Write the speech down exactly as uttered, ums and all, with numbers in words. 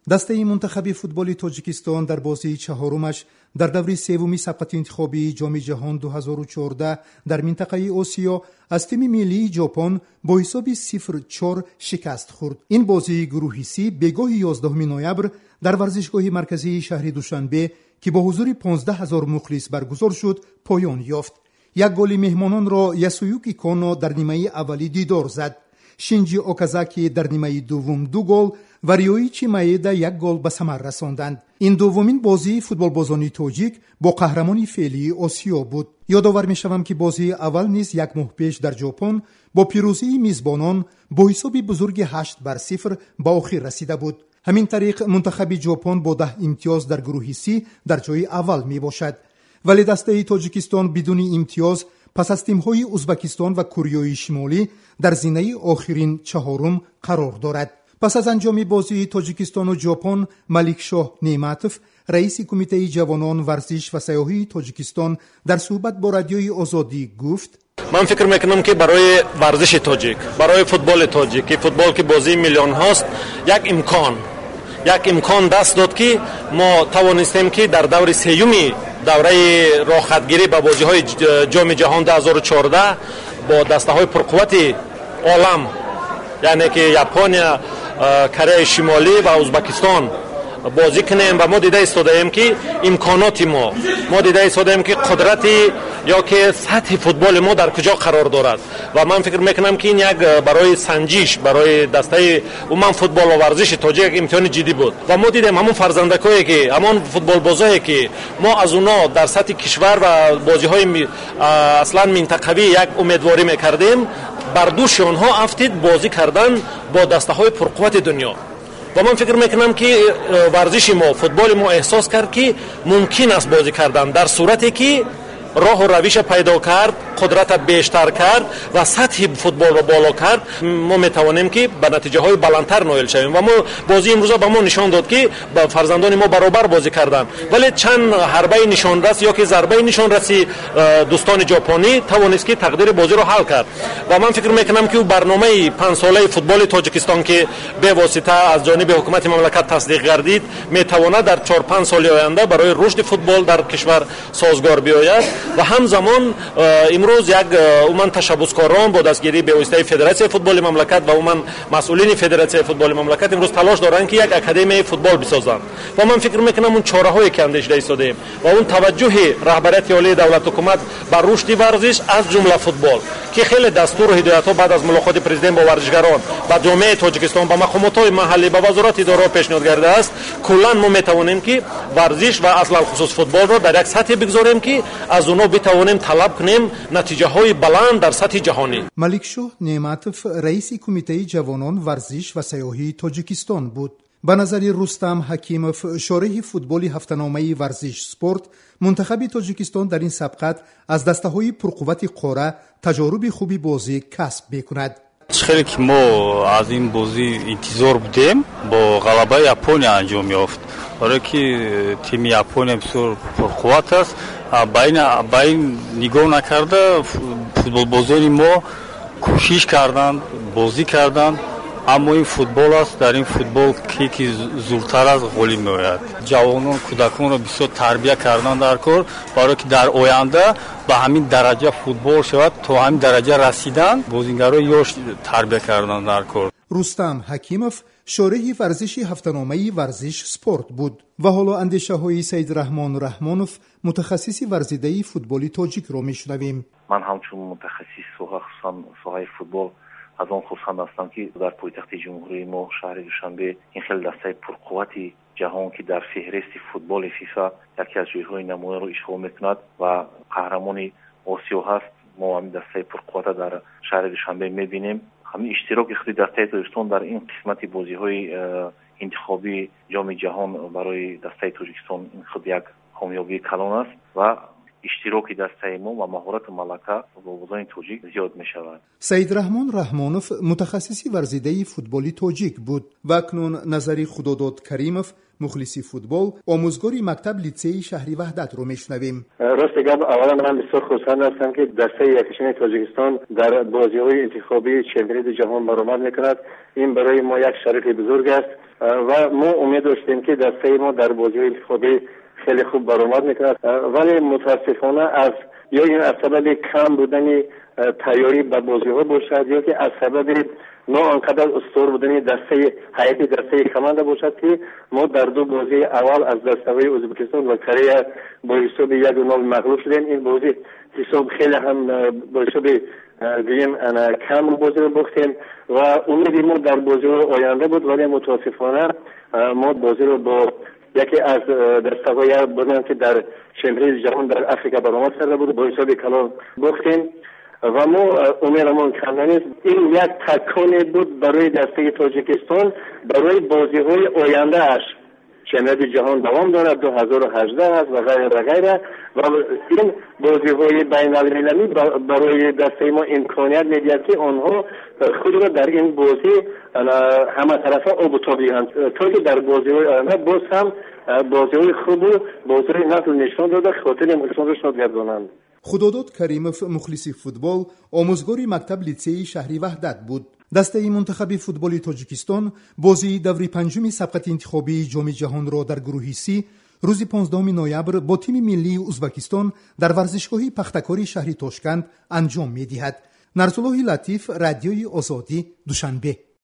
دسته منتخب فوتبال تاجیکستان در بازی چهارمش در دور سوم سبقت انتخابی جام جهان دو هزار و چهارده در منطقه آسیا از تیم ملی ژاپن با حساب صفر چهار شکست خورد. این بازی گروهی سی به گاه یازدهم نوامبر در ورزشگاه مرکزی شهر دوشنبه که با حضور پانزده هزار مخلص برگزار شد پایان یافت. یک گل مهمانان را یاسویوکی کانو در نیمه اولی دیدار زد. شینجی اوکازاکی در نیمه دوم دو گل و ریویچی مایدا یک گل به ثمر رساندند. این دومین بازی فوتبالبازان تاجیک با قهرمانی فعلی آسیا بود. یادآور می‌شوم که بازی اول نیز یک ماه پیش در ژاپن با پیروزی میزبانان با حساب بزرگ هشت بر صفر به آخر رسیده بود. همین طریق منتخب ژاپن با ده امتیاز در گروه سی در جای اول می باشد. ولی دسته تاجیکستان بدون امتیاز پس از تیم‌های ازبکستان و کره شمالی در زینه آخرین چهارم قرار دارد. پس از انجام بازی تاجیکستان و ژاپن، ملکشاه نعمتوف رئیس کمیته جوانان ورزش و سیاحی تاجیکستان در صحبت با رادیوی آزادی گفت: من فکر میکنم که برای ورزش تاجیک، برای فوتبال تاجیک که فوتبال که بازی میلیون هاست، یک امکان یک امکان دست داد که ما توانستیم که در دور سیومی دوره راحتگیری به بازی‌های جام جهان دو هزار و چهارده با دسته‌های پرقوت عالم یعنی که ژاپن، کره شمالی و ازبکستان بازی کنیم و ما دیده ایستادیم که امکانات ما ما دیده ایستادیم که قدرت یا که سطح فوتبال ما در کجا قرار دارد و من فکر میکنم که این یک برای سنجش برای دسته عموم فوتبال و ورزش تاجیک امتحان جدی بود و ما دیدیم همون فرزندکایی که همون فوتبال بازایی که ما از اونا در سطح کشور و بازی‌های اصلا منطقوی یک امیدواری میکردیم، بر دوش آنها افتید بازی کردن با دسته‌های پرقوت دنیا. و من فکر میکنم که ورزش ما فوتبال ما احساس کرد که ممکن است بازی کردن در صورتی که راه و روش پیدا کرد، قدرت بیشتر کرد و سطح فوتبال رو بالا کرد، ما میتوانیم که به نتیجه های بلندتر نائل شویم و ما بازی امروز به ما نشان داد که با فرزندان ما برابر بازی کردن، ولی چند حربه نشان رس یا که ضربه نشان رسی دوستان ژاپنی توانست که تقدیر بازی رو حل کرد و من فکر میکنم که برنامه پنج ساله فوتبال تاجیکستان که به واسطه از جانب حکومت مملکت تصدیق گردید میتواند در چهار پنج سال آینده برای رشد فوتبال در کشور سازگار بیاید و همزمان امروز یک عموما تشبثکاران با دستگیری به واسطه فدراسیون فوتبال مملکت و عموما مسئولین فدراسیون فوتبال مملکت امروز تلاش دارند که یک اکادمی فوتبال بسازند و من فکر میکنم اون چاره‌های که اندیش ایستادیم و اون توجه رهبریت عالی دولت حکومت بر رشد ورزش از جمله فوتبال که خیلی دستور و هدایت‌ها بعد از ملاقات پرزیدنت با ورزشکاران و جامعه تاجیکستان با مقامات محلی با وزارت اداره پیشنهاد کرده است، کلا ما میتوانیم که ورزش و اصلا خصوص فوتبال رو در یک سطح بگذاریم که از اونها بتوانیم طلب کنیم نتیجه های بلند در سطح جهانی. ملکشاه نعمتوف رئیس کمیته جوانان ورزش و سیاحی تاجیکستان بود. به نظر رستم حکیموف شارح فوتبال هفته‌نامه ورزش سپورت، منتخب تاجیکستان در این سبقت از دسته‌های پرقوت قاره تجارب خوبی بازی کسب می‌کند. خیلی که ما از این بازی انتظار بودیم با غلبه ژاپن انجام یافت، برای که تیم ژاپن بسیار پرقوت است. باین باین نگاه نکرده فوتبال بازان ما کوشش کردند بازی کردند، اما این فوتبال است، در این فوتبال کی که زودتر از گل میآید. جوانان کودکان را بسیار تربیت کردند در کار برای که در آینده به همین درجه فوتبال شود، تا همین درجه رسیدن بازیگرای یاش تربیت کردند در کار. رستم حکیموف شارح ورزشی هفته‌نامه ورزش سپورت بود و حالا اندیشه های سید رحمان رحمانوف متخصص ورزیده فوتبالی تاجیک را میشنویم. من همچون متخصص خصوصا ساحه فوتبال از آن خوشحال هستم که در پایتخت جمهوری ما شهر دوشنبه این خیلی دسته پرقوتی جهان که در فهرست فوتبال فیفا یکی از جایهای نمونه رو اشغال میکند و قهرمان آسیا هست، ما همین دسته پرقوت در شهر دوشنبه میبینیم. همین اشتراک خود دسته تاجیکستان در این قسمت بازی‌های انتخابی جام جهان برای دسته تاجیکستان این خود یک کامیابی کلان است و اشتراک دسته ما و مهارت مملکت با بازان تاجیک زیاد می شود. سید رحمان رحمانوف متخصص ورزیده فوتبالی تاجیک بود و اکنون نظری خداداد کریموف مخلص فوتبال آموزگاری مکتب لیسه شهری وحدت رو میشنویم. راست گپ، اولا من بسیار خوشحال هستم که دسته یکشن تاجیکستان در بازی‌های انتخابی چمپیونات جهان برآمد میکند. این برای ما یک شرف بزرگ است و ما امید داشتیم که دسته ما در بازی انتخابی خیلی خوب برآمد میکند، ولی متاسفانه از یا این از سبب کم بودن تیاری به بازی ها باشد یا که از سبب نه آنقدر استوار بودن دسته هیئت دسته کمانده باشد که ما در دو بازی اول از دسته ازبکستان و کره با حساب یک نول مغلوب شدیم. این بازی حساب خیلی هم با حساب دیم کم بازی رو باختیم و امیدی ما در بازی آینده بود، ولی متاسفانه ما بازی رو با یکی از دسته‌های بودن که در چمپیونز جهان در افریقا برآمد کرده بود با حساب کلان باختیم و ما امیدمون کم نیست. این یک تکانی بود برای دسته تاجیکستان برای بازی‌های آینده اش. چمپیونز جهان دوام دارد دو هزار و هجده است و غیره و غیره و این بازی‌های بین‌المللی برای دسته ما امکانیت می‌دهد که آنها خود را در این بازی همه طرفه آب و تاب دهند تا که در بازی‌های آینده باز هم بازی‌های خوب و بازی‌های نسل نشان داده خاطر ملتان را شاد گردانند. خداداد کریموف مخلصی فوتبال آموزگاری مکتب لیتسئی شهری وحدت بود. دسته منتخب فوتبال تاجیکستان بازی دوری پنجم سبقت انتخابی جام جهان را در گروه سی روز پانزدهم نوامبر با تیم ملی ازبکستان در ورزشگاه پختکاری شهر تاشکند انجام می‌دهد. نرسالله لطیف، رادیوی آزادی، دوشنبه.